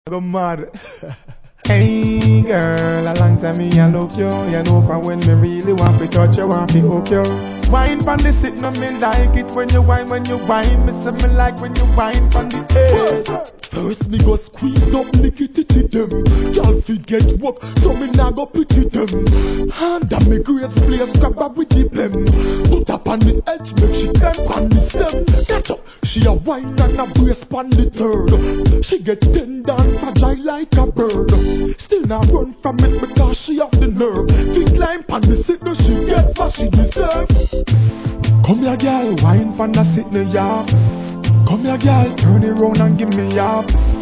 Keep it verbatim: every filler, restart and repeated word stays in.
Go mad. Hey girl, a long time me a look you. You know for when me really want to touch you, want to hook you. Wine from the sit, no me like it when you wine, when you wine. Me say me like when you wine from the edge. First me go squeeze up Nicky titty them. Y'all forget work, so me nah go pity them. Hand on me grades place, grab her with the blem. Put up on the edge, make she climb on the stem. Catch up, she a wine and a brace on the third. She get tender and fragile like a bird. Still not run from it because she have the nerve. Fit climb on the sit, no she get what she deserve. Come here girl, wine from the sit no yaps. Come here girl, turn it round and give me yaps.